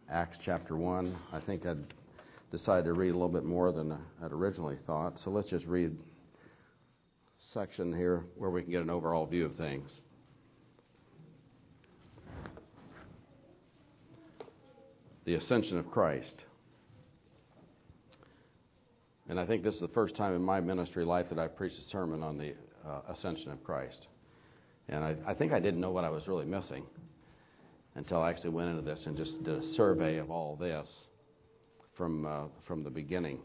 Acts chapter 1. I think I'd decided to read a little bit more than I'd originally thought. So let's just read a section here where we can get an overall view of things. The ascension of Christ. And I think this is the first time in my ministry life that I've preached a sermon on the ascension of Christ. And I think I didn't know what I was really missing until I actually went into this and just did a survey of all this from the beginning.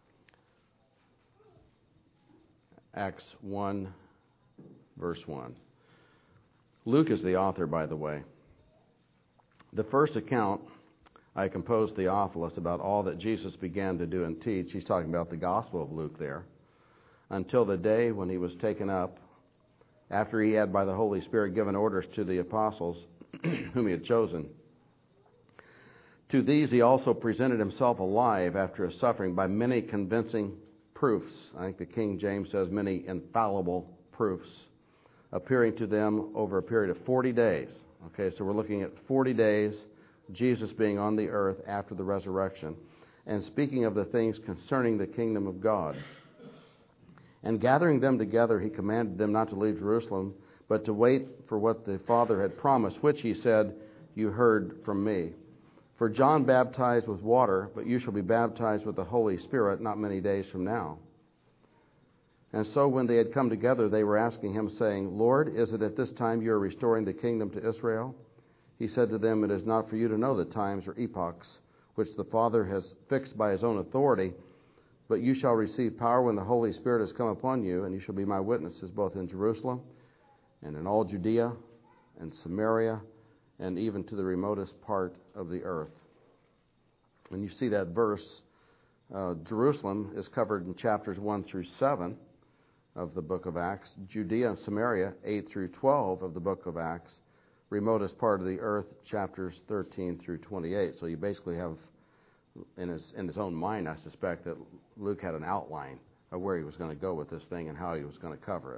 Acts 1, verse 1. Luke is the author, by the way. The first account I composed Theophilus about all that Jesus began to do and teach. He's talking about the Gospel of Luke there. Until the day when he was taken up, after he had by the Holy Spirit given orders to the apostles whom he had chosen. To these he also presented himself alive after his suffering by many convincing proofs. I think the King James says many infallible proofs, appearing to them over a period of 40 days. Okay, so we're looking at 40 days, Jesus being on the earth after the resurrection, and speaking of the things concerning the kingdom of God. And gathering them together, he commanded them not to leave Jerusalem, but to wait for what the Father had promised, which he said, "You heard from me. For John baptized with water, but you shall be baptized with the Holy Spirit not many days from now." And so when they had come together, they were asking him, saying, "Lord, is it at this time you are restoring the kingdom to Israel?" He said to them, "It is not for you to know the times or epochs which the Father has fixed by his own authority, but you shall receive power when the Holy Spirit has come upon you, and you shall be my witnesses both in Jerusalem and in all Judea and Samaria and even to the remotest part of the earth." And you see that verse, Jerusalem is covered in chapters 1 through 7 of the book of Acts. Judea and Samaria, 8 through 12 of the book of Acts. Remotest part of the earth, chapters 13 through 28. So you basically have, in his own mind, I suspect, that Luke had an outline of where he was going to go with this thing and how he was going to cover it.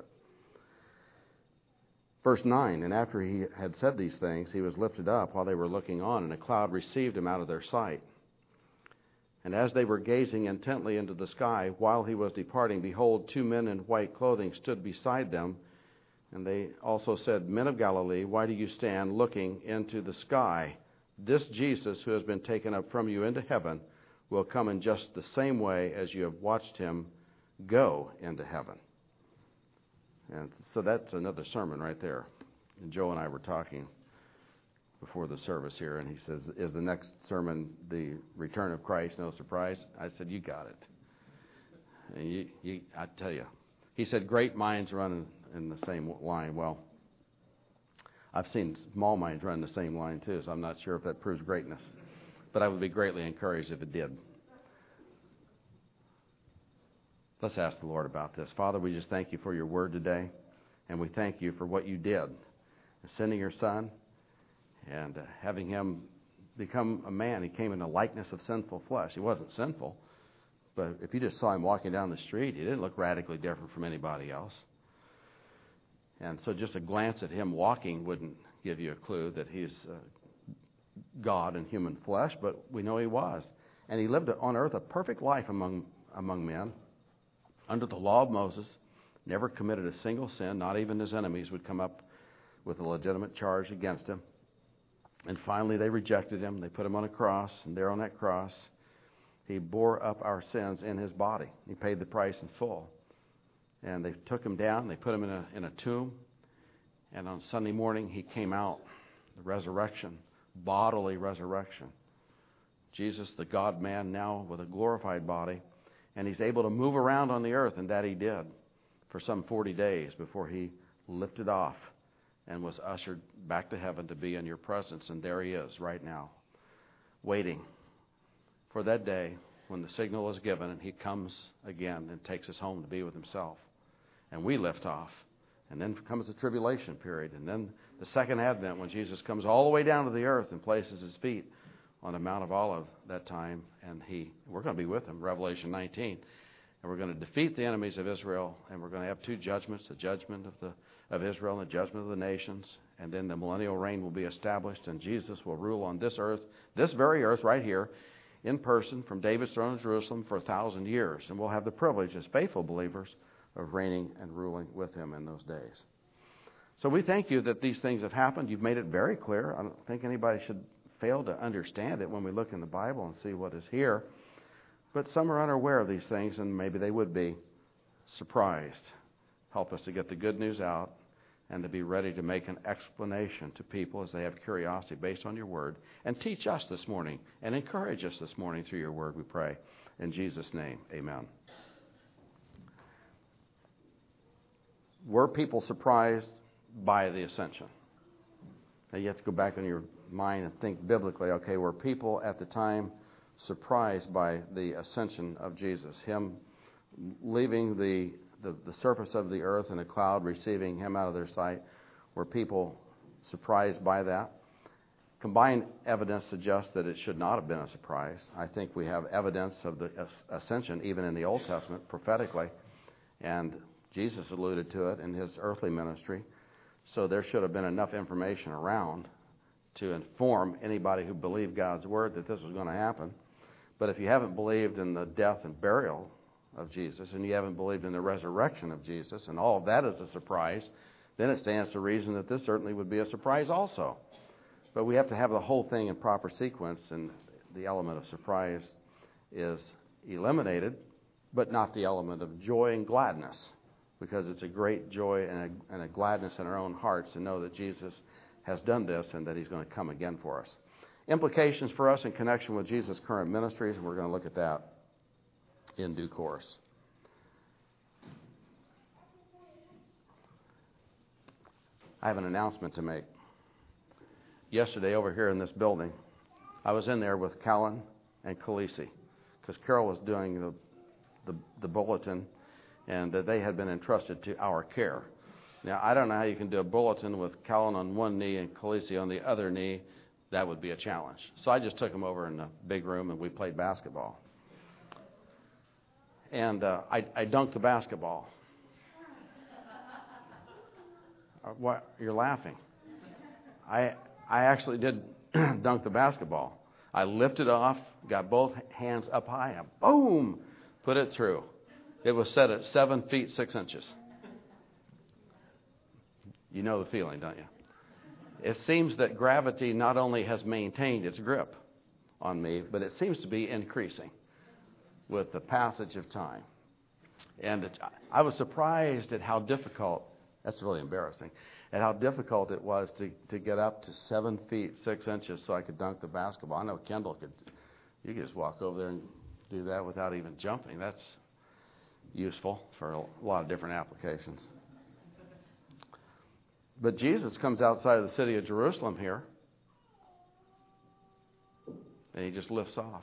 Verse 9, and after he had said these things, he was lifted up while they were looking on, and a cloud received him out of their sight. And as they were gazing intently into the sky, while he was departing, behold, 2 men in white clothing stood beside them. And they also said, "Men of Galilee, why do you stand looking into the sky? This Jesus who has been taken up from you into heaven will come in just the same way as you have watched him go into heaven." And so that's another sermon right there. And Joe and I were talking before the service here, and he says, "Is the next sermon the return of Christ? No surprise?" I said, "You got it." And I tell you, he said, "Great minds run in the same line." Well, I've seen small minds run in the same line too, so I'm not sure if that proves greatness. But I would be greatly encouraged if it did. Let's ask the Lord about this. Father, we just thank you for your word today, and we thank you for what you did, sending your Son and having him become a man. He came in the likeness of sinful flesh. He wasn't sinful, but if you just saw him walking down the street, he didn't look radically different from anybody else. And so just a glance at him walking wouldn't give you a clue that he's God in human flesh, but we know he was. And he lived on earth a perfect life among men, under the law of Moses, never committed a single sin. Not even his enemies would come up with a legitimate charge against him. And finally they rejected him. They put him on a cross, and there on that cross, he bore up our sins in his body. He paid the price in full. And they took him down, they put him in a tomb, and on Sunday morning he came out, the resurrection, bodily resurrection. Jesus, the God-man, now with a glorified body, and he's able to move around on the earth, and that he did for some 40 days before he lifted off and was ushered back to heaven to be in your presence, and there he is right now, waiting for that day when the signal is given and he comes again and takes us home to be with himself. And we lift off. And then comes the tribulation period. And then the second advent when Jesus comes all the way down to the earth and places his feet on the Mount of Olives that time. And we're going to be with him, Revelation 19. And we're going to defeat the enemies of Israel. And we're going to have two judgments, the judgment of Israel and the judgment of the nations. And then the millennial reign will be established, and Jesus will rule on this earth, this very earth right here, in person from David's throne in Jerusalem for 1,000 years. And we'll have the privilege as faithful believers of reigning and ruling with him in those days. So we thank you that these things have happened. You've made it very clear. I don't think anybody should fail to understand it when we look in the Bible and see what is here. But some are unaware of these things, and maybe they would be surprised. Help us to get the good news out and to be ready to make an explanation to people as they have curiosity based on your word. And teach us this morning and encourage us this morning through your word, we pray. In Jesus' name, amen. Were people surprised by the ascension? Now you have to go back in your mind and think biblically. Okay, were people at the time surprised by the ascension of Jesus? Him leaving the surface of the earth in a cloud, receiving him out of their sight. Were people surprised by that? Combined evidence suggests that it should not have been a surprise. I think we have evidence of the ascension even in the Old Testament prophetically, and Jesus alluded to it in his earthly ministry. So there should have been enough information around to inform anybody who believed God's word that this was going to happen. But if you haven't believed in the death and burial of Jesus, and you haven't believed in the resurrection of Jesus, and all of that is a surprise, then it stands to reason that this certainly would be a surprise also. But we have to have the whole thing in proper sequence, and the element of surprise is eliminated, but not the element of joy and gladness, because it's a great joy and a gladness in our own hearts to know that Jesus has done this and that he's going to come again for us. Implications for us in connection with Jesus' current ministries, and we're going to look at that in due course. I have an announcement to make. Yesterday over here in this building, I was in there with Callan and Khaleesi because Carol was doing the bulletin, and they had been entrusted to our care. Now, I don't know how you can do a bulletin with Callan on one knee and Khaleesi on the other knee. That would be a challenge. So I just took them over in the big room and we played basketball. And I dunked the basketball. What? You're laughing. I actually did dunk the basketball. I lifted off, got both hands up high, and boom, put it through. It was set at 7 feet 6 inches. You know the feeling, don't you? It seems that gravity not only has maintained its grip on me, but it seems to be increasing with the passage of time. And I was surprised at how difficult, that's really embarrassing, at how difficult it was to get up to 7 feet 6 inches so I could dunk the basketball. I know Kendall could, you could just walk over there and do that without even jumping. That's useful for a lot of different applications. But Jesus comes outside of the city of Jerusalem here, and he just lifts off.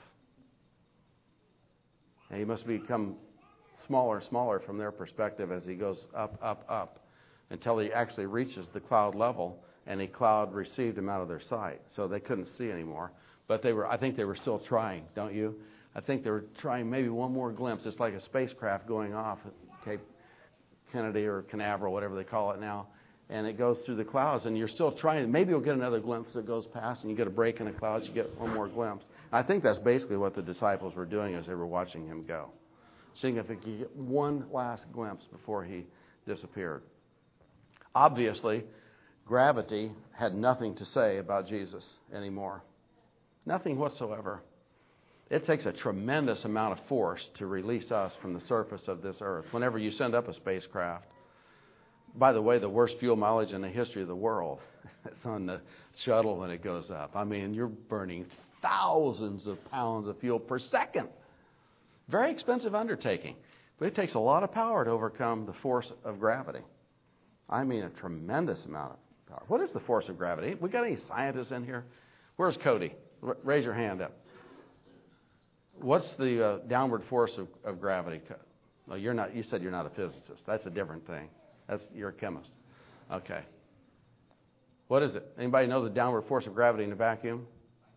And he must become smaller and smaller from their perspective as he goes up, up, up, until he actually reaches the cloud level, and a cloud received him out of their sight. So they couldn't see anymore. But I think they were still trying, don't you? I think they were trying maybe one more glimpse. It's like a spacecraft going off at Cape Kennedy or Canaveral, whatever they call it now. And it goes through the clouds, and you're still trying. Maybe you'll get another glimpse that goes past, and you get a break in the clouds, you get one more glimpse. I think that's basically what the disciples were doing as they were watching him go, seeing if they could get one last glimpse before he disappeared. Obviously, gravity had nothing to say about Jesus anymore. Nothing whatsoever. It takes a tremendous amount of force to release us from the surface of this earth. Whenever you send up a spacecraft, by the way, the worst fuel mileage in the history of the world is on the shuttle when it goes up. I mean, you're burning thousands of pounds of fuel per second. Very expensive undertaking. But it takes a lot of power to overcome the force of gravity. I mean, a tremendous amount of power. What is the force of gravity? We got any scientists in here? Where's Cody? Raise your hand up. What's the downward force of gravity? No, you're not. You said you're not a physicist. That's a different thing. You're a chemist. Okay. What is it? Anybody know the downward force of gravity in a vacuum?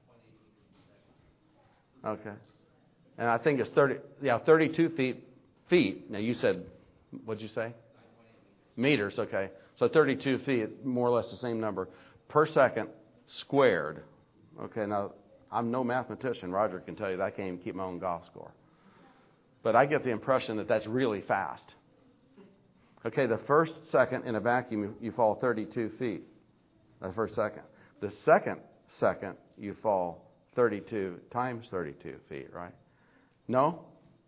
Okay. And I think it's 32 feet. Now you said, what'd you say? Meters, okay. So 32 feet, more or less the same number, per second squared. Okay, now, I'm no mathematician. Roger can tell you that I can't even keep my own golf score. But I get the impression that that's really fast. Okay, the first second in a vacuum, you fall 32 feet. The first second. The second you fall 32 times 32 feet, right? No?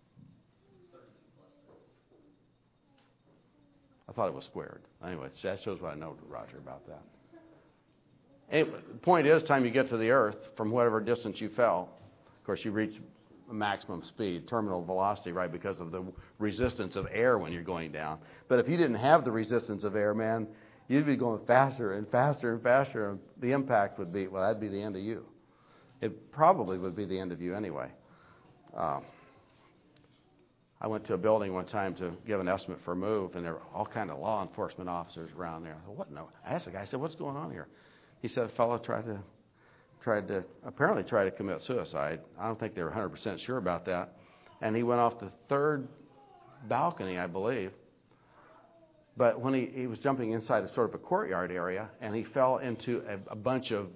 I thought it was squared. Anyway, that shows what I know, Roger, about that. Anyway, the point is, time you get to the earth, from whatever distance you fell, of course, you reach maximum speed, terminal velocity, right, because of the resistance of air when you're going down. But if you didn't have the resistance of air, man, you'd be going faster and faster and faster, and the impact would be, well, that'd be the end of you. It probably would be the end of you anyway. I went to a building one time to give an estimate for a move, and there were all kind of law enforcement officers around there. I thought, what? No. I asked the guy, I said, what's going on here? He said a fellow tried to commit suicide. I don't think they were 100% sure about that. And he went off the third balcony, I believe. But when he was jumping inside a sort of a courtyard area, and he fell into a bunch of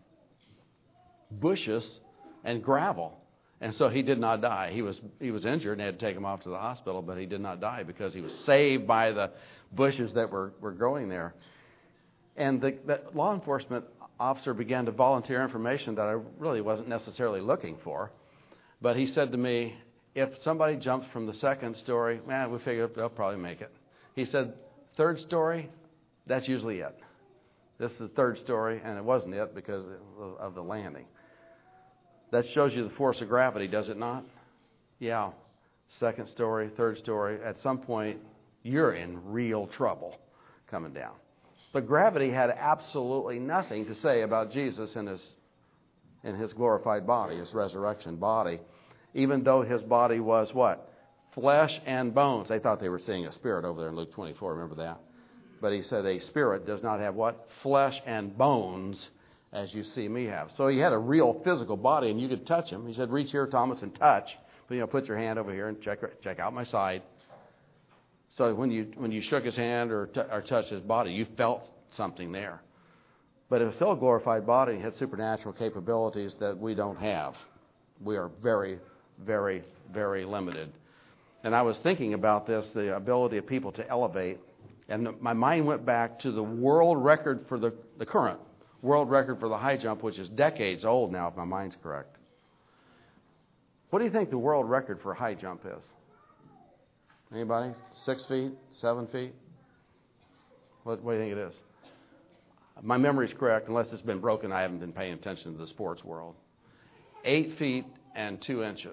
bushes and gravel. And so he did not die. He was injured and they had to take him off to the hospital, but he did not die because he was saved by the bushes that were growing there. And the law enforcement officer began to volunteer information that I really wasn't necessarily looking for. But he said to me, if somebody jumps from the second story, man, we figure they'll probably make it. He said, third story, that's usually it. This is third story, and it wasn't it because of the landing. That shows you the force of gravity, does it not? Yeah. Second story, third story. At some point, you're in real trouble coming down. But gravity had absolutely nothing to say about Jesus in his glorified body, his resurrection body, even though his body was what? Flesh and bones. They thought they were seeing a spirit over there in Luke 24. Remember that? But he said a spirit does not have what? Flesh and bones, as you see me have. So he had a real physical body, and you could touch him. He said, reach here, Thomas, and touch. But, put your hand over here and check out my side. So when you shook his hand or touched his body, you felt something there. But it was still a glorified body. It had supernatural capabilities that we don't have. We are very, very, very limited. And I was thinking about this, the ability of people to elevate. And my mind went back to the world record for the current world record for the high jump, which is decades old now, if my mind's correct. What do you think the world record for high jump is? Anybody? 6 feet? 7 feet? What do you think it is? My memory's correct. Unless it's been broken, I haven't been paying attention to the sports world. 8 feet and 2 inches.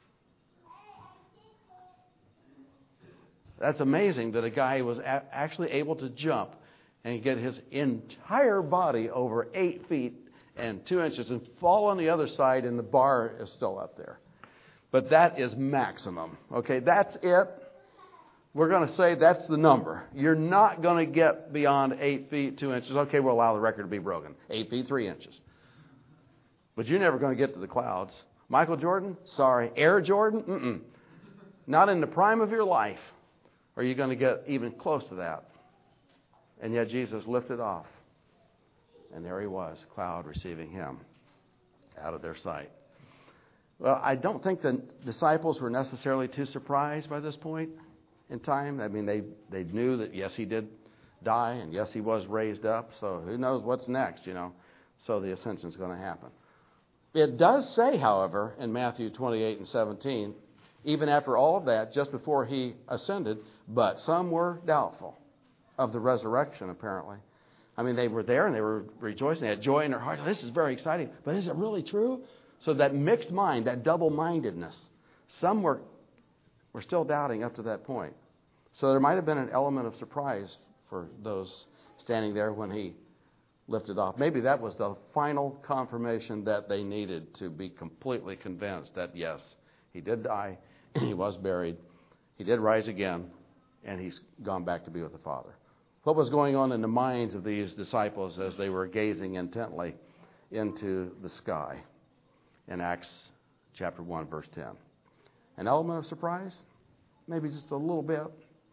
That's amazing that a guy was actually able to jump and get his entire body over 8 feet and 2 inches and fall on the other side, and the bar is still up there. But that is maximum. Okay, that's it. We're going to say that's the number. You're not going to get beyond 8 feet, 2 inches. Okay, we'll allow the record to be broken. 8 feet, 3 inches. But you're never going to get to the clouds. Michael Jordan? Sorry. Air Jordan? Mm-mm. Not in the prime of your life are you going to get even close to that. And yet Jesus lifted off. And there he was, cloud receiving him out of their sight. Well, I don't think the disciples were necessarily too surprised by this point in time. I mean, they knew that, yes, he did die, and yes, he was raised up. So who knows what's next, So the ascension is going to happen. It does say, however, in Matthew 28 and 17, even after all of that, just before he ascended, but some were doubtful of the resurrection, apparently. I mean, they were there and they were rejoicing. They had joy in their heart. Oh, this is very exciting. But is it really true? So that mixed mind, that double-mindedness, some were still doubting up to that point. So there might have been an element of surprise for those standing there when he lifted off. Maybe that was the final confirmation that they needed to be completely convinced that, yes, he did die, he was buried, he did rise again, and he's gone back to be with the Father. What was going on in the minds of these disciples as they were gazing intently into the sky in Acts chapter 1, verse 10? An element of surprise? Maybe just a little bit.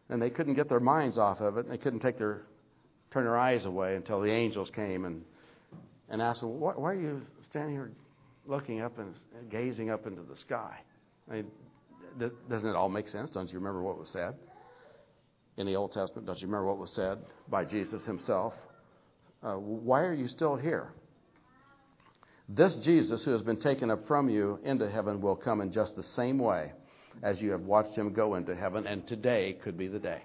And they couldn't get their minds off of it. And they couldn't turn their eyes away until the angels came and asked them, why are you standing here looking up and gazing up into the sky? I mean, doesn't it all make sense? Don't you remember what was said in the Old Testament? Don't you remember what was said by Jesus himself? Why are you still here? This Jesus who has been taken up from you into heaven will come in just the same way as you have watched him go into heaven, and today could be the day.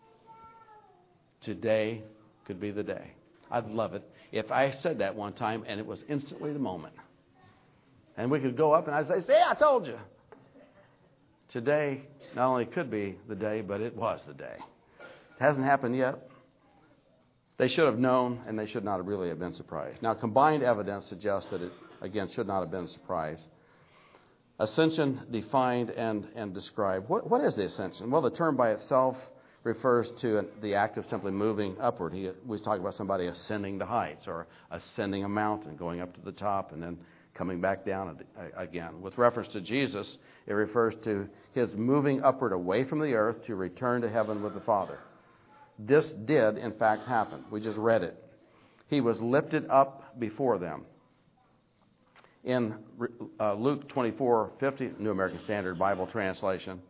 Today could be the day. I'd love it if I said that one time and it was instantly the moment. And we could go up and I'd say, see, I told you. Today not only could be the day, but it was the day. It hasn't happened yet. They should have known, and they should not really have been surprised. Now, combined evidence suggests that it, again, should not have been a surprise. Ascension defined and described. What is the ascension? Well, the term by itself refers to the act of simply moving upward. We talk about somebody ascending the heights or ascending a mountain, going up to the top and then coming back down again. With reference to Jesus, it refers to his moving upward away from the earth to return to heaven with the Father. This did, in fact, happen. We just read it. He was lifted up before them. In Luke 24:50, New American Standard Bible Translation,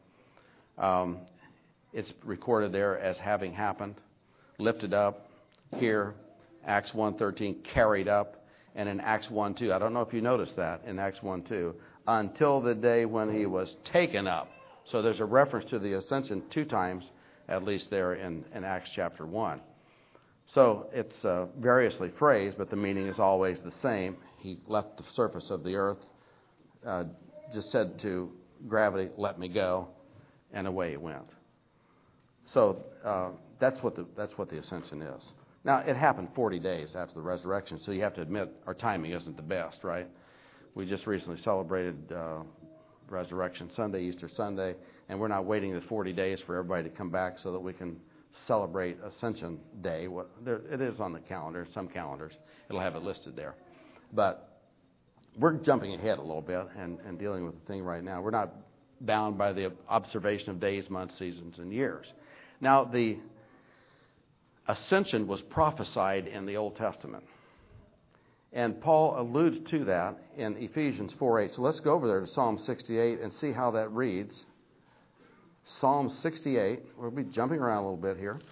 it's recorded there as having happened. Lifted up. Here, Acts 1:13, carried up. And in Acts 1:2, I don't know if you noticed that, in Acts 1:2, until the day when he was taken up. So there's a reference to the ascension 2 times, at least there in Acts chapter 1. So it's variously phrased, but the meaning is always the same. He left the surface of the earth, just said to gravity, let me go, and away he went. So that's what the ascension is. Now, it happened 40 days after the resurrection, so you have to admit our timing isn't the best, right? We just recently celebrated Resurrection Sunday, Easter Sunday, and we're not waiting the 40 days for everybody to come back so that we can celebrate Ascension Day. It is on the calendar, some calendars. It'll have it listed there. But we're jumping ahead a little bit and dealing with the thing right now. We're not bound by the observation of days, months, seasons, and years. Now, the ascension was prophesied in the Old Testament. And Paul alludes to that in Ephesians 4:8. So let's go over there to Psalm 68 and see how that reads. Psalm 68. We'll be jumping around a little bit here.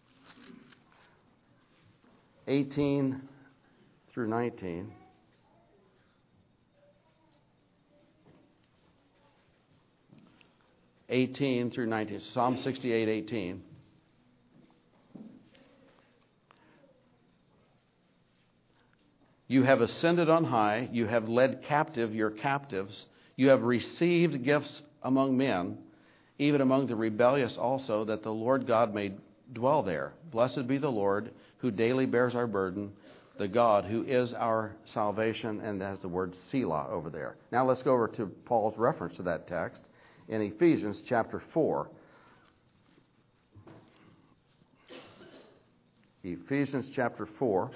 18 through 19. Psalm 68:18. You have ascended on high. You have led captive your captives. You have received gifts among men, even among the rebellious also, that the Lord God may dwell there. Blessed be the Lord, who daily bears our burden, the God who is our salvation, and has the word Selah over there. Now let's go over to Paul's reference to that text in Ephesians chapter 4. Ephesians chapter 4.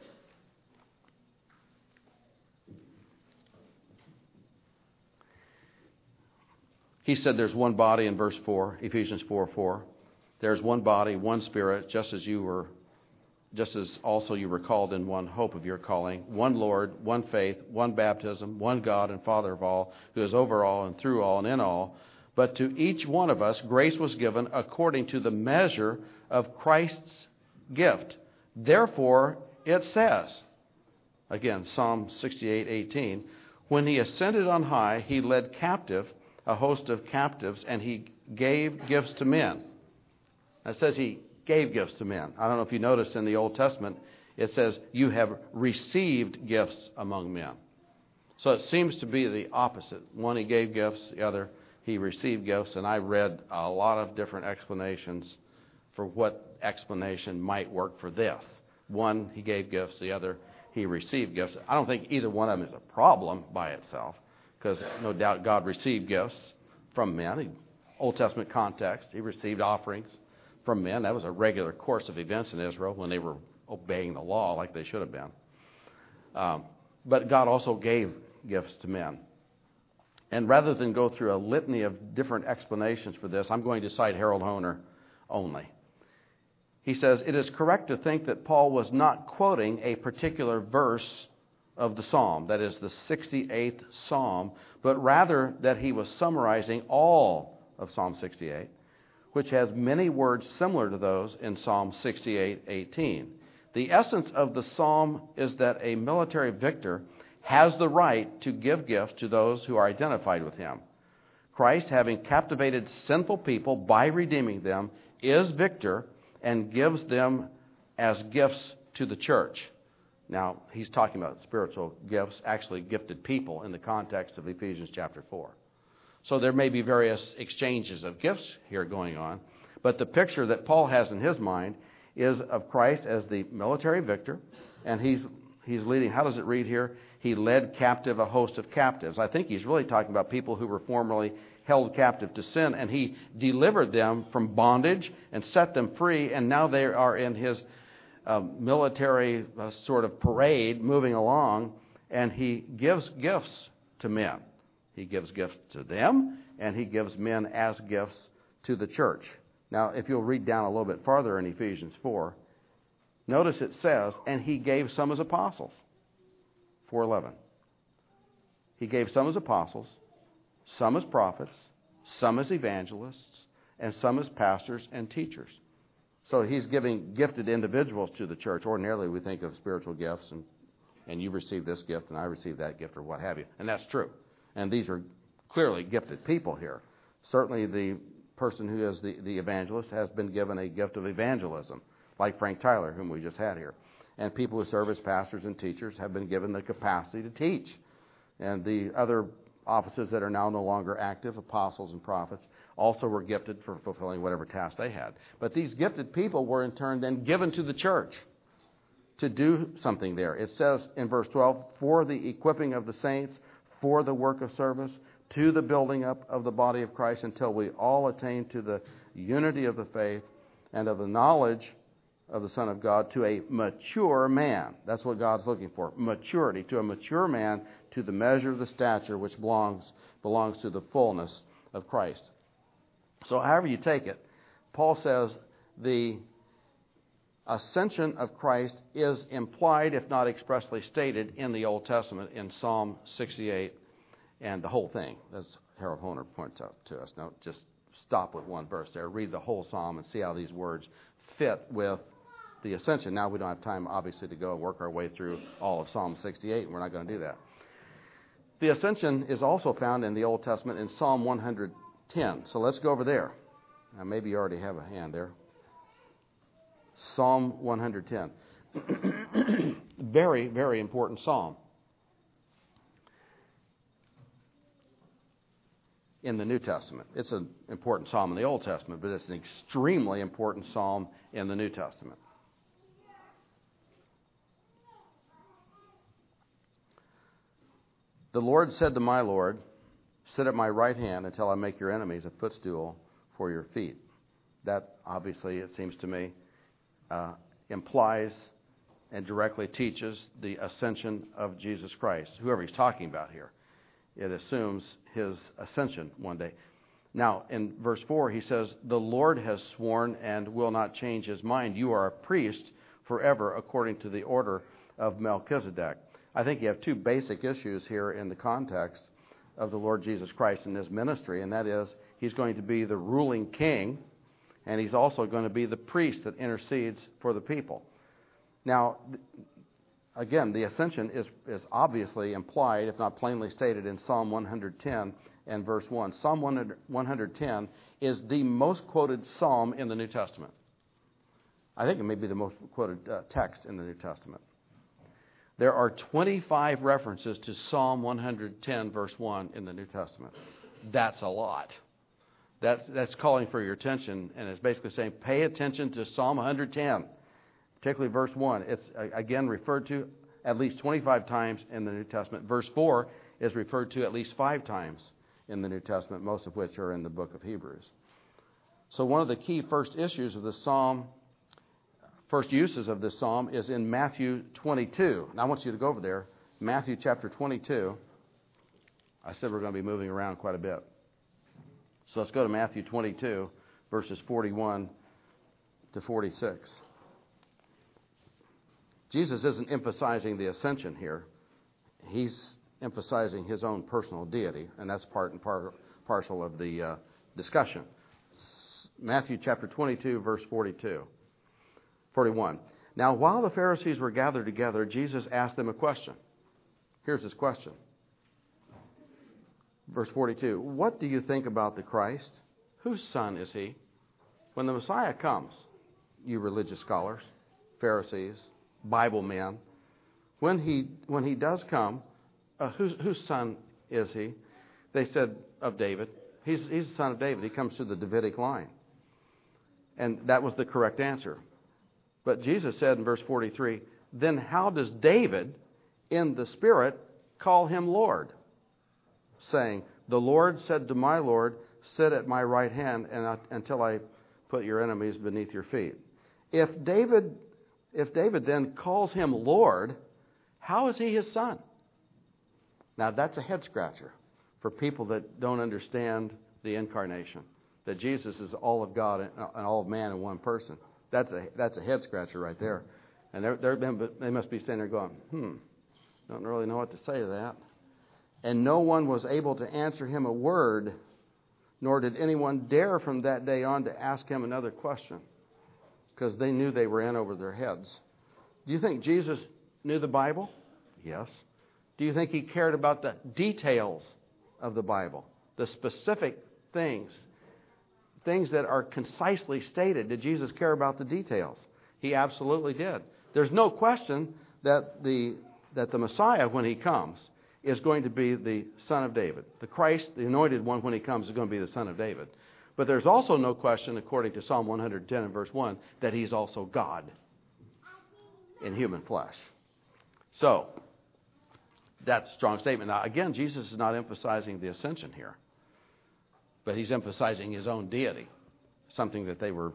He said there's one body in verse 4, Ephesians 4:4. There's one body, one spirit, just as also you were called in one hope of your calling, one Lord, one faith, one baptism, one God and Father of all, who is over all and through all and in all. But to each one of us grace was given according to the measure of Christ's gift. Therefore, it says, again, Psalm 68:18, when he ascended on high, he led captive a host of captives, and he gave gifts to men. It says he gave gifts to men. I don't know if you noticed in the Old Testament, it says you have received gifts among men. So it seems to be the opposite. One, he gave gifts. The other, he received gifts. And I read a lot of different explanations for what explanation might work for this. One, he gave gifts. The other, he received gifts. I don't think either one of them is a problem by itself, because no doubt God received gifts from men. Old Testament context, he received offerings from men. That was a regular course of events in Israel when they were obeying the law like they should have been. But God also gave gifts to men. And rather than go through a litany of different explanations for this, I'm going to cite Harold Hoehner only. He says, it is correct to think that Paul was not quoting a particular verse of the psalm, that is the 68th psalm, but rather that he was summarizing all of Psalm 68, which has many words similar to those in Psalm 68:18. The essence of the psalm is that a military victor has the right to give gifts to those who are identified with him. Christ, having captivated sinful people by redeeming them, is victor and gives them as gifts to the church. Now, he's talking about spiritual gifts, actually gifted people in the context of Ephesians chapter 4. So there may be various exchanges of gifts here going on, but the picture that Paul has in his mind is of Christ as the military victor, and he's leading. How does it read here? He led captive a host of captives. I think he's really talking about people who were formerly held captive to sin, and he delivered them from bondage and set them free, and now they are in his military sort of parade moving along, and he gives gifts to men. He gives gifts to them, and he gives men as gifts to the church. Now, if you'll read down a little bit farther in Ephesians 4, notice it says, and he gave some as apostles. 4:11. He gave some as apostles, some as prophets, some as evangelists, and some as pastors and teachers. So he's giving gifted individuals to the church. Ordinarily, we think of spiritual gifts, and you receive this gift, and I receive that gift, or what have you. And that's true. And these are clearly gifted people here. Certainly the person who is the evangelist has been given a gift of evangelism, like Frank Tyler, whom we just had here. And people who serve as pastors and teachers have been given the capacity to teach. And the other offices that are now no longer active, apostles and prophets, also were gifted for fulfilling whatever task they had. But these gifted people were in turn then given to the church to do something there. It says in verse 12, for the equipping of the saints, for the work of service, to the building up of the body of Christ, until we all attain to the unity of the faith and of the knowledge of the Son of God, to a mature man. That's what God's looking for. Maturity. To a mature man, to the measure of the stature which belongs to the fullness of Christ. So however you take it, Paul says the ascension of Christ is implied, if not expressly stated, in the Old Testament in Psalm 68 and the whole thing. As Harold Honer points out to us. Now, just stop with one verse there. Read the whole psalm and see how these words fit with the ascension. Now, we don't have time, obviously, to go and work our way through all of Psalm 68, and we're not going to do that. The ascension is also found in the Old Testament in Psalm 110. So let's go over there. Now, maybe you already have a hand there. Psalm 110. Very, very important psalm in the New Testament. It's an important psalm in the Old Testament, but it's an extremely important psalm in the New Testament. The Lord said to my Lord, sit at my right hand until I make your enemies a footstool for your feet. That, obviously, it seems to me, implies and directly teaches the ascension of Jesus Christ, whoever he's talking about here. It assumes his ascension one day. Now, in verse 4, he says, the Lord has sworn and will not change his mind. You are a priest forever according to the order of Melchizedek. I think you have two basic issues here in the context of the Lord Jesus Christ and his ministry, and that is he's going to be the ruling king, and he's also going to be the priest that intercedes for the people. Now, again, the ascension is obviously implied, if not plainly stated, in Psalm 110 and verse 1. Psalm 110 is the most quoted psalm in the New Testament. I think it may be the most quoted text in the New Testament. There are 25 references to Psalm 110, verse 1 in the New Testament. That's a lot. That's calling for your attention, and it's basically saying, pay attention to Psalm 110, particularly verse 1. It's, again, referred to at least 25 times in the New Testament. Verse 4 is referred to at least 5 times in the New Testament, most of which are in the book of Hebrews. So one of the key first issues of the psalm, first uses of this psalm, is in Matthew 22. Now I want you to go over there, Matthew chapter 22. I said we're going to be moving around quite a bit. So let's go to Matthew 22, verses 41 to 46. Jesus isn't emphasizing the ascension here. He's emphasizing his own personal deity, and that's part and parcel of the discussion. Matthew chapter 22, verse 41. Now, while the Pharisees were gathered together, Jesus asked them a question. Here's his question. Verse 42. What do you think about the Christ? Whose son is he? When the Messiah comes, you religious scholars, Pharisees, Bible men, when he does come, whose son is he? They said, of David. He's the son of David. He comes through the Davidic line. And that was the correct answer. But Jesus said in verse 43, then how does David in the Spirit call him Lord? Saying, the Lord said to my Lord, sit at my right hand until I put your enemies beneath your feet. If David then calls him Lord, how is he his son? Now that's a head scratcher for people that don't understand the incarnation, that Jesus is all of God and all of man in one person. That's a head scratcher right there. And they must be standing there going, don't really know what to say to that. And no one was able to answer him a word, nor did anyone dare from that day on to ask him another question, because they knew they were in over their heads. Do you think Jesus knew the Bible? Yes. Do you think he cared about the details of the Bible, the specific things that are concisely stated? Did Jesus care about the details? He absolutely did. There's no question that the Messiah, when he comes, is going to be the son of David. The Christ, the anointed one, when he comes, is going to be the son of David. But there's also no question, according to Psalm 110 and verse 1, that he's also God in human flesh. So, that's a strong statement. Now, again, Jesus is not emphasizing the ascension here, but he's emphasizing his own deity, something that they were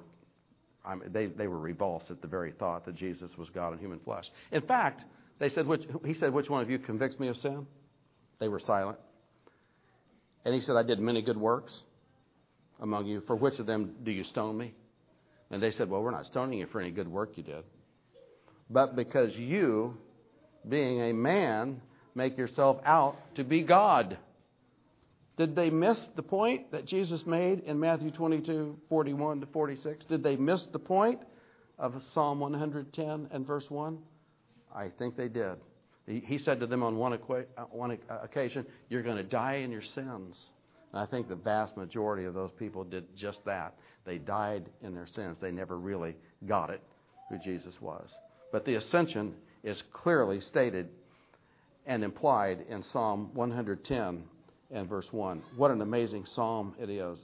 repulsed at the very thought that Jesus was God in human flesh. In fact, he said, which one of you convicts me of sin? They were silent. And he said, I did many good works among you. For which of them do you stone me? And they said, well, we're not stoning you for any good work you did, but because you, being a man, make yourself out to be God. Did they miss the point that Jesus made in Matthew 22, 41 to 46? Did they miss the point of Psalm 110 and verse 1? I think they did. He said to them on one occasion, you're going to die in your sins. And I think the vast majority of those people did just that. They died in their sins. They never really got it, who Jesus was. But the ascension is clearly stated and implied in Psalm 110 and verse 1. What an amazing psalm it is.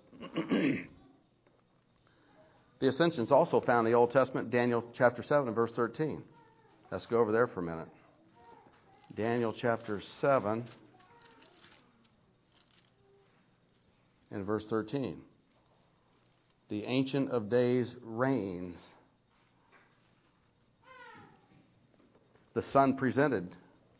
The ascension is also found in the Old Testament, Daniel chapter 7 and verse 13. Let's go over there for a minute. Daniel chapter 7 and verse 13. The Ancient of Days reigns. The Son presented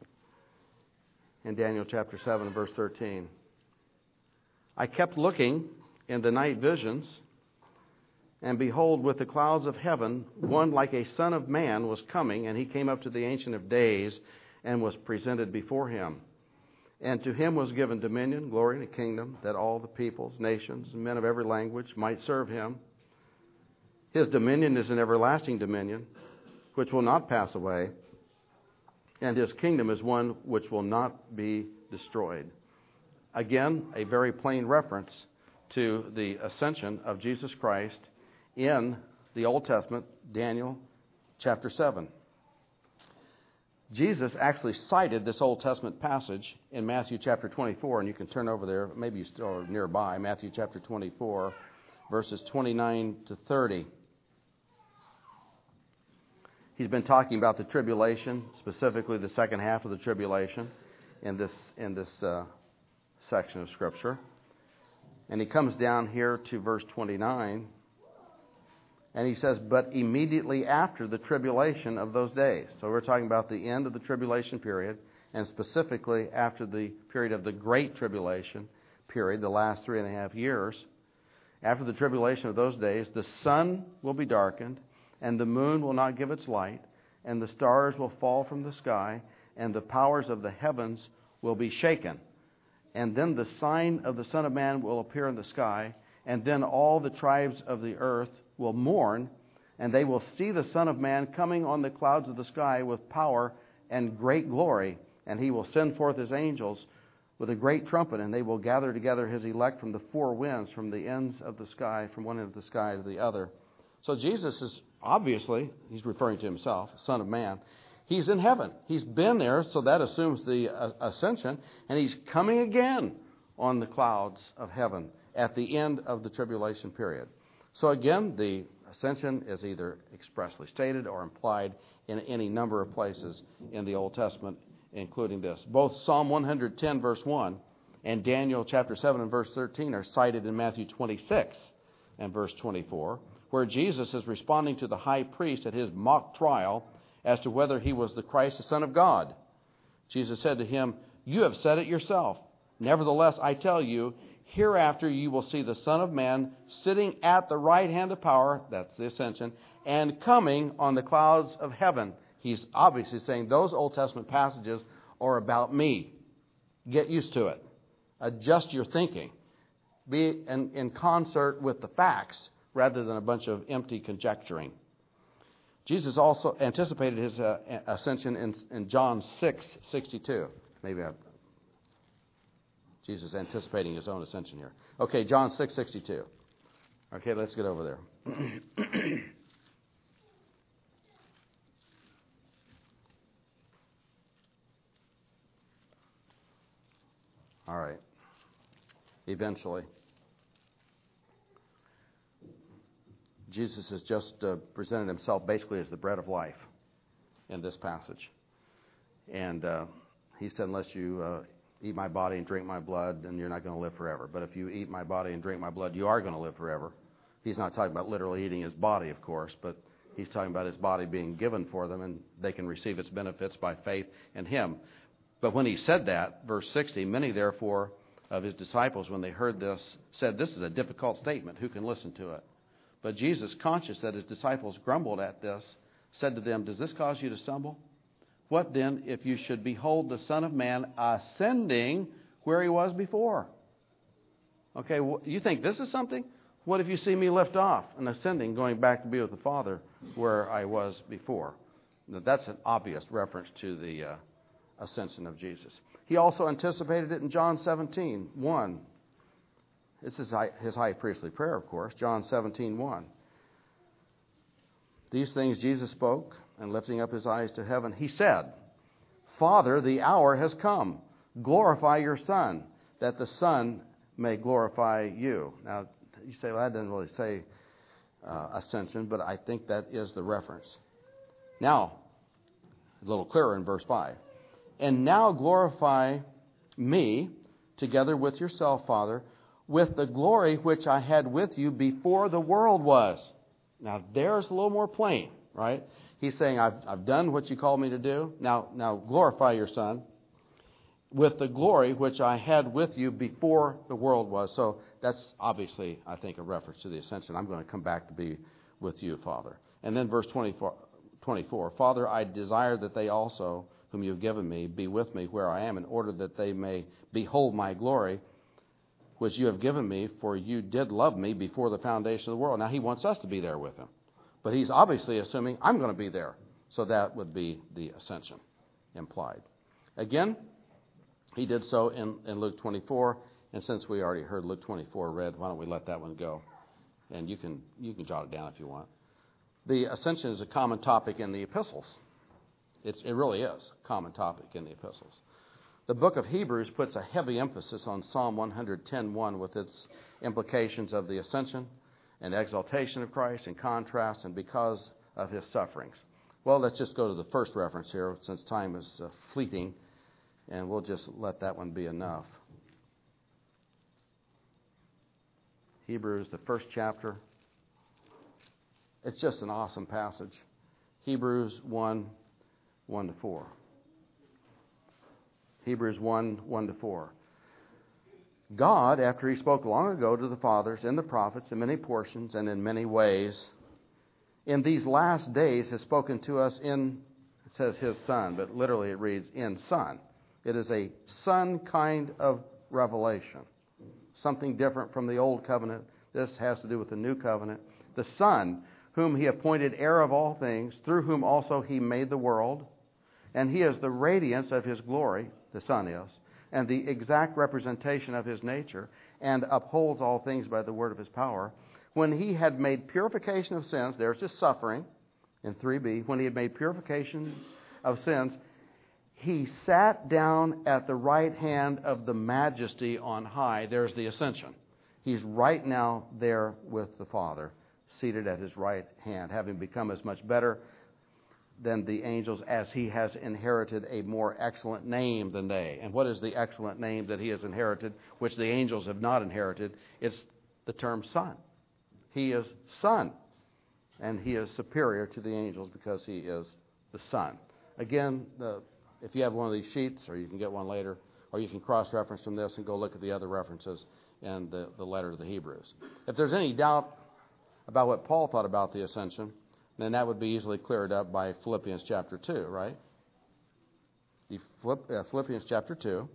in Daniel chapter 7 and verse 13. I kept looking in the night visions, and behold, with the clouds of heaven, one like a son of man was coming, and he came up to the Ancient of Days and was presented before him. And to him was given dominion, glory, and a kingdom, that all the peoples, nations, and men of every language might serve him. His dominion is an everlasting dominion, which will not pass away, and his kingdom is one which will not be destroyed. Again, a very plain reference to the ascension of Jesus Christ in the Old Testament, Daniel chapter 7. Jesus actually cited this Old Testament passage in Matthew chapter 24, and you can turn over there, maybe you still are nearby, Matthew chapter 24, verses 29 to 30. He's been talking about the tribulation, specifically the second half of the tribulation in this section of Scripture. And he comes down here to verse 29, and he says, but immediately after the tribulation of those days. So we're talking about the end of the tribulation period, and specifically after the period of the Great Tribulation period, the last 3.5 years. After the tribulation of those days, the sun will be darkened, and the moon will not give its light, and the stars will fall from the sky, and the powers of the heavens will be shaken. And then the sign of the Son of Man will appear in the sky, and then all the tribes of the earth will mourn, and they will see the Son of Man coming on the clouds of the sky with power and great glory. And he will send forth his angels with a great trumpet, and they will gather together his elect from the four winds, from the ends of the sky, from one end of the sky to the other. So Jesus is obviously, he's referring to himself, Son of Man. He's in heaven. He's been there, so that assumes the ascension, and he's coming again on the clouds of heaven at the end of the tribulation period. So again, the ascension is either expressly stated or implied in any number of places in the Old Testament, including this. Both Psalm 110, verse 1, and Daniel chapter 7 and verse 13 are cited in Matthew 26 and verse 24, where Jesus is responding to the high priest at his mock trial as to whether he was the Christ, the Son of God. Jesus said to him, "You have said it yourself. Nevertheless, I tell you, hereafter you will see the Son of Man sitting at the right hand of power," that's the ascension, "and coming on the clouds of heaven." He's obviously saying those Old Testament passages are about me. Get used to it. Adjust your thinking. Be in concert with the facts rather than a bunch of empty conjecturing. Jesus also anticipated his ascension in John 6:62. Jesus anticipating his own ascension here. Okay, John 6:62. Okay, let's get over there. All right. Eventually. Jesus has just presented himself basically as the bread of life in this passage. And he said, unless you eat my body and drink my blood, then you're not going to live forever. But if you eat my body and drink my blood, you are going to live forever. He's not talking about literally eating his body, of course, but he's talking about his body being given for them, and they can receive its benefits by faith in him. But when he said that, verse 60, many therefore of his disciples, when they heard this, said, "This is a difficult statement. Who can listen to it?" But Jesus, conscious that his disciples grumbled at this, said to them, "Does this cause you to stumble? What then if you should behold the Son of Man ascending where he was before?" Okay, you think this is something? What if you see me lift off and ascending, going back to be with the Father where I was before? Now, that's an obvious reference to the ascension of Jesus. He also anticipated it in John 17:1. This is his high priestly prayer, of course, John 17:1. These things Jesus spoke, and lifting up his eyes to heaven, he said, "Father, the hour has come. Glorify your Son, that the Son may glorify you." Now, you say, well, that doesn't really say ascension, but I think that is the reference. Now, a little clearer in verse 5. "And now glorify me together with yourself, Father, with the glory which I had with you before the world was." Now, there's a little more plain, right? He's saying, I've done what you called me to do. Now glorify your Son with the glory which I had with you before the world was. So that's obviously, I think, a reference to the ascension. I'm going to come back to be with you, Father. And then verse 24, "Father, I desire that they also, whom you have given me, be with me where I am, in order that they may behold my glory, which you have given me, for you did love me before the foundation of the world." Now, he wants us to be there with him. But he's obviously assuming I'm going to be there. So that would be the ascension implied. Again, he did so in Luke 24. And since we already heard Luke 24 read, why don't we let that one go? And you can jot it down if you want. The ascension is a common topic in the epistles. It really is a common topic in the epistles. The book of Hebrews puts a heavy emphasis on Psalm 110:1 with its implications of the ascension and exaltation of Christ in contrast and because of his sufferings. Well, let's just go to the first reference here since time is fleeting, and we'll just let that one be enough. Hebrews, the first chapter. It's just an awesome passage. Hebrews 1:1-4. Hebrews 1:1-4. God, after He spoke long ago to the fathers and the prophets in many portions and in many ways, in these last days has spoken to us in, it says His Son, but literally it reads in Son. It is a Son kind of revelation. Something different from the Old Covenant. This has to do with the New Covenant. The Son, whom He appointed heir of all things, through whom also He made the world. And He is the radiance of His glory, the Son is, and the exact representation of His nature, and upholds all things by the word of His power. When He had made purification of sins, there's His suffering in 3b, when He had made purification of sins, He sat down at the right hand of the Majesty on high. There's the ascension. He's right now there with the Father, seated at His right hand, having become as much better than the angels as He has inherited a more excellent name than they. And what is the excellent name that He has inherited, which the angels have not inherited? It's the term Son. He is Son, and He is superior to the angels because He is the Son. Again, if you have one of these sheets, or you can get one later, or you can cross-reference from this and go look at the other references in the letter to the Hebrews. If there's any doubt about what Paul thought about the ascension, then that would be easily cleared up by Philippians chapter 2, right? Philippians chapter 2.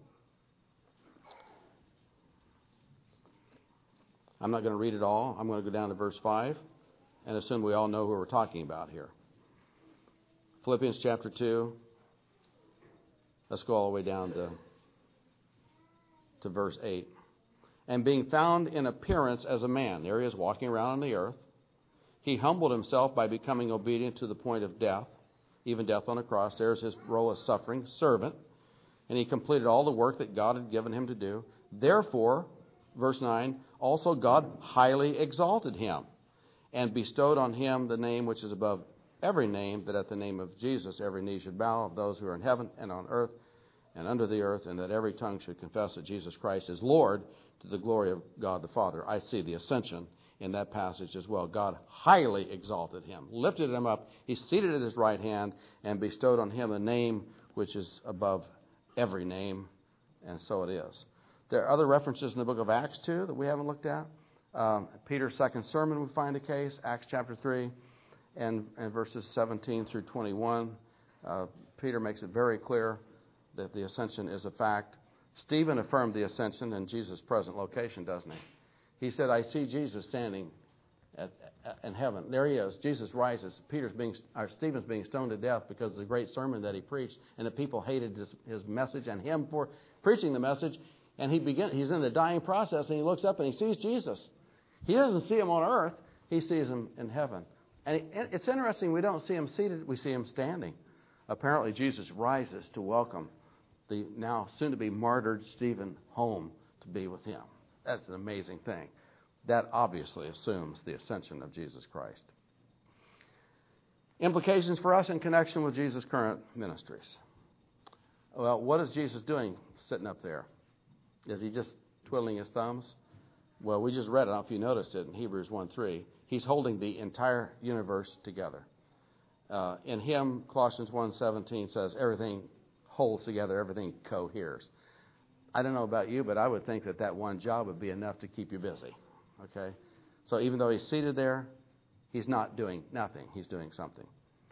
I'm not going to read it all. I'm going to go down to verse 5 and assume we all know who we're talking about here. Philippians chapter 2. Let's go all the way down to verse 8. And being found in appearance as a man, there He is walking around on the earth, He humbled Himself by becoming obedient to the point of death, even death on a cross. There's His role as suffering servant. And He completed all the work that God had given Him to do. Therefore, verse 9, also God highly exalted Him and bestowed on Him the name which is above every name, that at the name of Jesus every knee should bow, of those who are in heaven and on earth and under the earth, and that every tongue should confess that Jesus Christ is Lord, to the glory of God the Father. I see the ascension in that passage as well. God highly exalted Him, lifted Him up. He seated at His right hand and bestowed on Him a name which is above every name, and so it is. There are other references in the book of Acts, too, that we haven't looked at. Peter's second sermon, we find a case, Acts chapter 3, and verses 17 through 21. Peter makes it very clear that the ascension is a fact. Stephen affirmed the ascension in Jesus' present location, doesn't he? He said, I see Jesus standing in heaven. There He is. Jesus rises. Stephen's being stoned to death because of the great sermon that he preached, and the people hated his message and him for preaching the message. And he's in the dying process, and he looks up and he sees Jesus. He doesn't see Him on earth. He sees Him in heaven. And it's interesting, we don't see Him seated, we see Him standing. Apparently, Jesus rises to welcome the now soon-to-be martyred Stephen home to be with Him. That's an amazing thing. That obviously assumes the ascension of Jesus Christ. Implications for us in connection with Jesus' current ministries. Well, what is Jesus doing sitting up there? Is He just twiddling His thumbs? Well, we just read it. I don't know if you noticed it in Hebrews 1:3. He's holding the entire universe together. In Him, Colossians 1:17 says, everything holds together, everything coheres. I don't know about you, but I would think that one job would be enough to keep you busy. Okay? So even though He's seated there, He's not doing nothing. He's doing something.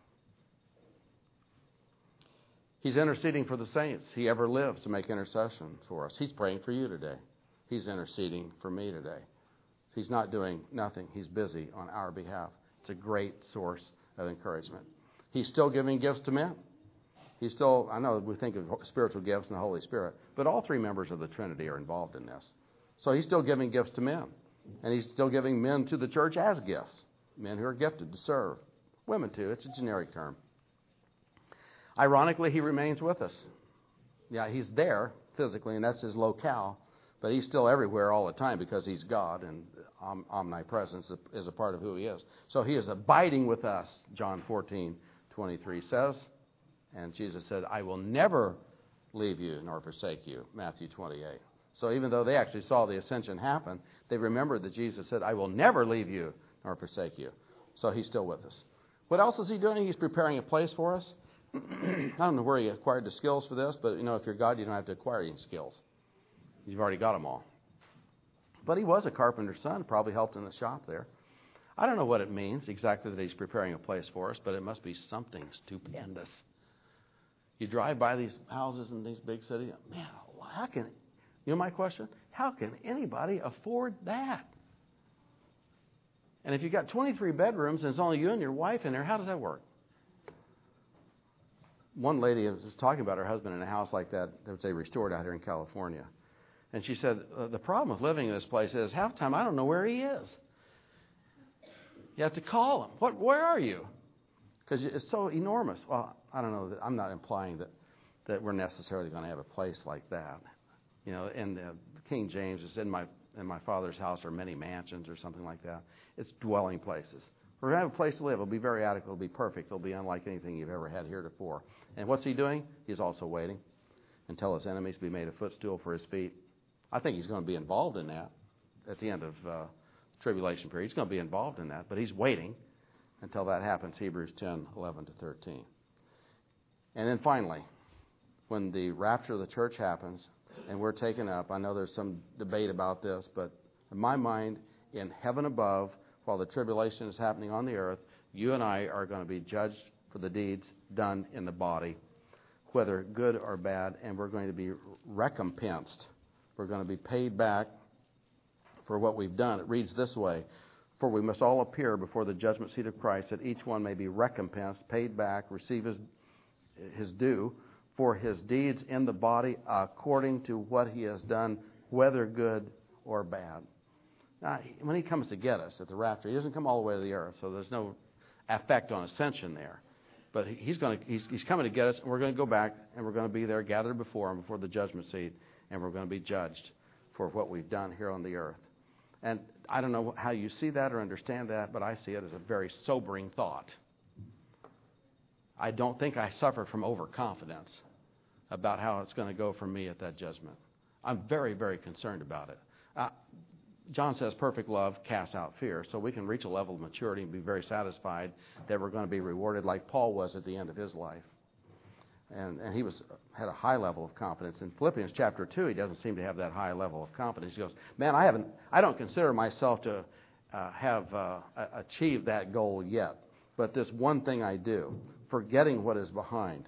He's interceding for the saints. He ever lives to make intercession for us. He's praying for you today. He's interceding for me today. He's not doing nothing. He's busy on our behalf. It's a great source of encouragement. He's still giving gifts to men. He's still, I know we think of spiritual gifts and the Holy Spirit, but all three members of the Trinity are involved in this. So He's still giving gifts to men. And He's still giving men to the church as gifts. Men who are gifted to serve. Women too. It's a generic term. Ironically, He remains with us. Yeah, He's there physically, and that's His locale, but He's still everywhere all the time because He's God, and omnipresence is a part of who He is. So He is abiding with us, John 14:23 says. And Jesus said, I will never leave you nor forsake you, Matthew 28. So even though they actually saw the ascension happen, they remembered that Jesus said, I will never leave you nor forsake you. So He's still with us. What else is He doing? He's preparing a place for us. I don't know where He acquired the skills for this, but if you're God, you don't have to acquire any skills. You've already got them all. But he was a carpenter's son, probably helped in the shop there. I don't know what it means exactly that he's preparing a place for us, but it must be something stupendous. You drive by these houses in these big cities, man, how can, you know my question? How can anybody afford that? And if you've got 23 bedrooms and it's only you and your wife in there, how does that work? One lady was talking about her husband in a house like that they restored out here in California. And she said, the problem with living in this place is half the time I don't know where he is. You have to call him. Where are you? Because it's so enormous. Well, I don't know. I'm not implying that we're necessarily going to have a place like that. You know, and King James is in my Father's house are many mansions or something like that. It's dwelling places. We're going to have a place to live. It'll be very adequate. It'll be perfect. It'll be unlike anything you've ever had heretofore. And what's he doing? He's also waiting until his enemies be made a footstool for his feet. I think he's going to be involved in that at the end of tribulation period. He's going to be involved in that, but he's waiting until that happens, Hebrews 10:11-13. And then finally, when the rapture of the church happens and we're taken up, I know there's some debate about this, but in my mind, in heaven above, while the tribulation is happening on the earth, you and I are going to be judged for the deeds done in the body, whether good or bad, and we're going to be recompensed. We're going to be paid back for what we've done. It reads this way: for we must all appear before the judgment seat of Christ, that each one may be recompensed, paid back, receive his due for his deeds in the body according to what he has done, whether good or bad. Now, when he comes to get us at the rapture, he doesn't come all the way to the earth, so there's no effect on ascension there. But he's coming to get us, and we're going to go back, and we're going to be there gathered before him, before the judgment seat, and we're going to be judged for what we've done here on the earth. And I don't know how you see that or understand that, but I see it as a very sobering thought. I don't think I suffer from overconfidence about how it's going to go for me at that judgment. I'm very, very concerned about it. John says perfect love casts out fear, so we can reach a level of maturity and be very satisfied that we're going to be rewarded like Paul was at the end of his life. And he had a high level of confidence. In Philippians chapter 2, he doesn't seem to have that high level of confidence. He goes, man, I don't consider myself to have achieved that goal yet. But this one thing I do, forgetting what is behind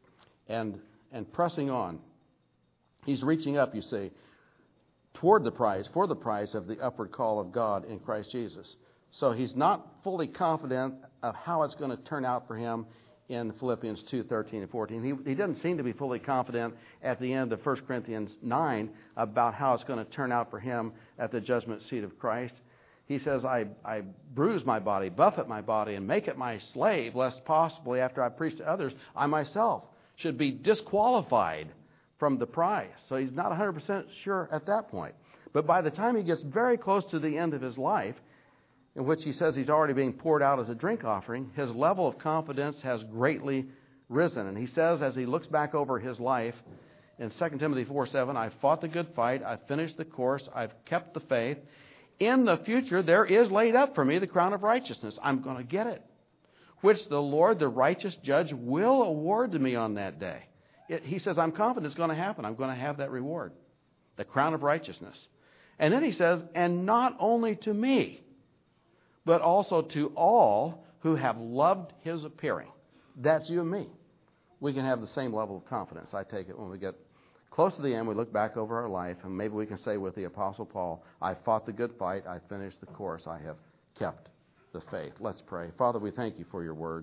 and pressing on. He's reaching up, you see, toward the prize, for the prize of the upward call of God in Christ Jesus. So he's not fully confident of how it's going to turn out for him in Philippians 2:13 and 14. He doesn't seem to be fully confident at the end of 1 Corinthians 9 about how it's going to turn out for him at the judgment seat of Christ. He says, I bruise my body, buffet my body, and make it my slave, lest possibly after I preach to others, I myself should be disqualified from the prize. So he's not 100% sure at that point. But by the time he gets very close to the end of his life, in which he says he's already being poured out as a drink offering, his level of confidence has greatly risen. And he says, as he looks back over his life, in 2 Timothy 4:7, I've fought the good fight, I've finished the course, I've kept the faith. In the future, there is laid up for me the crown of righteousness. I'm going to get it, which the Lord, the righteous judge, will award to me on that day. He says, I'm confident it's going to happen. I'm going to have that reward, the crown of righteousness. And then he says, and not only to me, but also to all who have loved his appearing. That's you and me. We can have the same level of confidence, I take it, when we get close to the end, we look back over our life, and maybe we can say with the Apostle Paul, I fought the good fight, I finished the course, I have kept the faith. Let's pray. Father, we thank you for your word.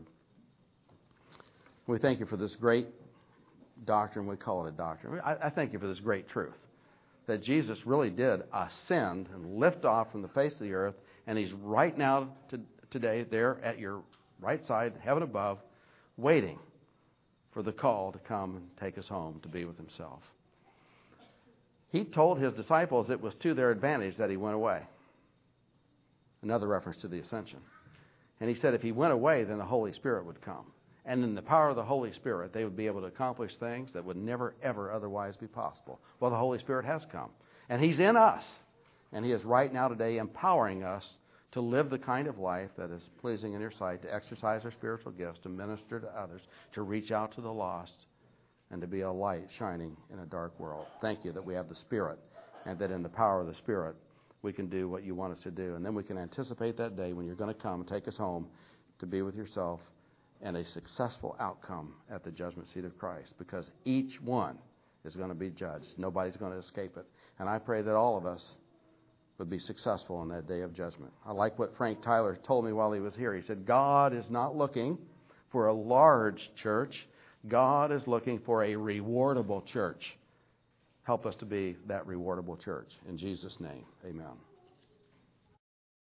We thank you for this great doctrine. We call it a doctrine. I thank you for this great truth, that Jesus really did ascend and lift off from the face of the earth, and he's right now today there at your right side, heaven above, waiting for the call to come and take us home to be with himself. He told his disciples it was to their advantage that he went away. Another reference to the ascension. And he said if he went away, then the Holy Spirit would come. And in the power of the Holy Spirit, they would be able to accomplish things that would never, ever otherwise be possible. Well, the Holy Spirit has come. And he's in us. And he is right now today empowering us to live the kind of life that is pleasing in your sight, to exercise our spiritual gifts, to minister to others, to reach out to the lost, and to be a light shining in a dark world. Thank you that we have the Spirit, and that in the power of the Spirit we can do what you want us to do. And then we can anticipate that day when you're going to come and take us home to be with yourself and a successful outcome at the judgment seat of Christ, because each one is going to be judged. Nobody's going to escape it. And I pray that all of us would be successful on that day of judgment. I like what Frank Tyler told me while he was here. He said, God is not looking for a large church. God is looking for a rewardable church. Help us to be that rewardable church. In Jesus' name, amen.